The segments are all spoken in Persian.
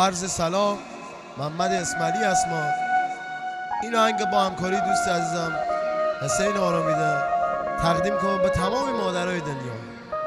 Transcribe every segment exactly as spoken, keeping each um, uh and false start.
عرض سلام، محمد اسماعیلی است. ما این آهنگ با همکاری دوست عزیزم حسین آرامیده تقدیم کنم به تمام مادرای دنیا.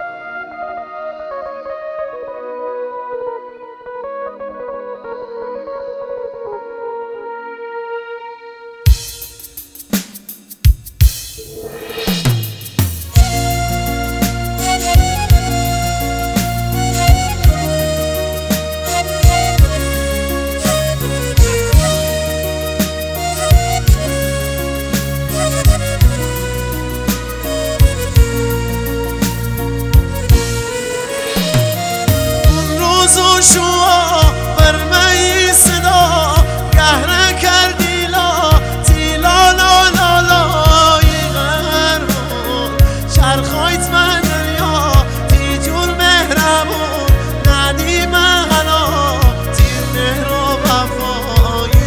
شما برمی صدا گهره کردی لا تیلا لا لا لای غرمون چرخایت من دنیا تی جور مهرمون ندی مغلا تیر مهر و وفای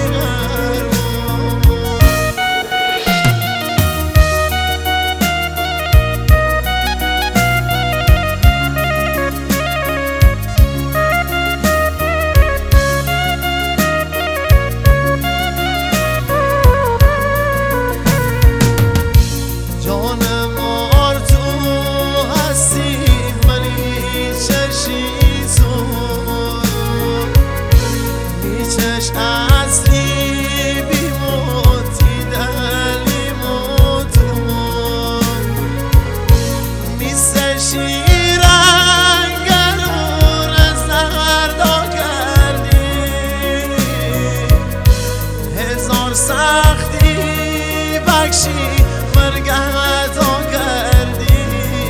اصلی بیموتی دلی موتون میسه شیرنگرون زردا کردی هزار سختی بخشی مرگتا کردی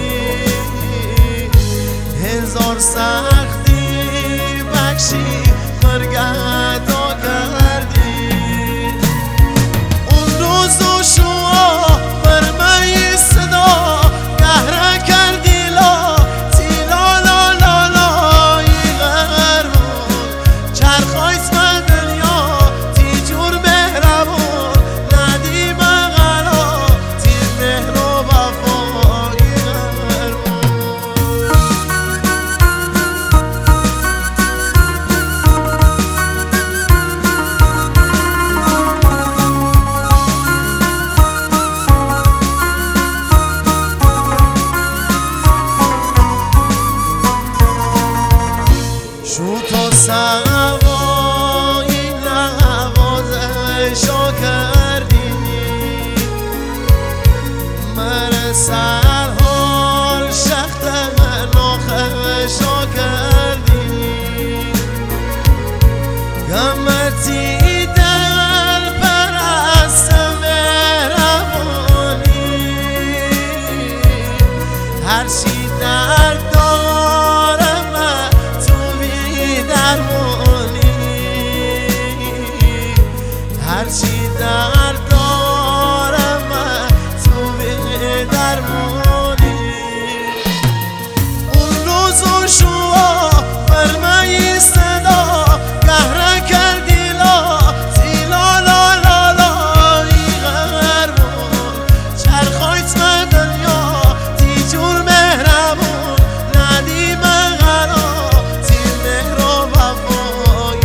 هزار سختی بخشی مرگتا کردی اون روز و شما برمی صدا گهره کردی لا تیلا لا لا لای غرمون چرخایت من دنیا تی جور مهرمون ندی مغلا تیر مهر و وفای شو تو سوایی نوازشا کردی من سرحال شخت ناخشا کردی گمتی دل پرست مهربانی هرچی درد دارم درمانی هرچی درد دارم تو به درمانی اون روز و شما برمی صدا گهره کردی لا تیلا لا لا لای غرمون چرخایت من دنیا تی جور مهرمون ندی مغلا تیر مهر و وفای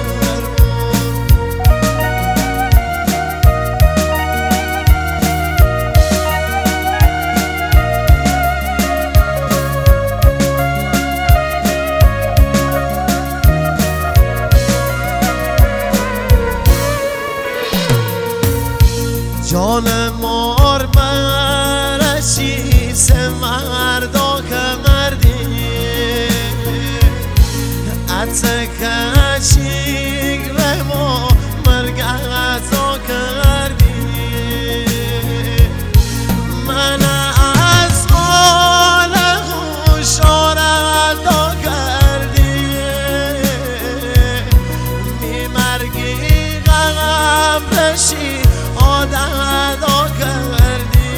جان مار مرشی سه مردا که مردی اتکشی رمو مرگتا کردی من از حال خوشاردا کردی می مرگی غم بشی آدادا کردی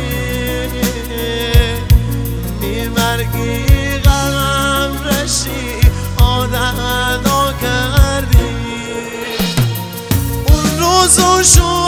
می مرگی غم رشی آدادا کردی اون روز و شو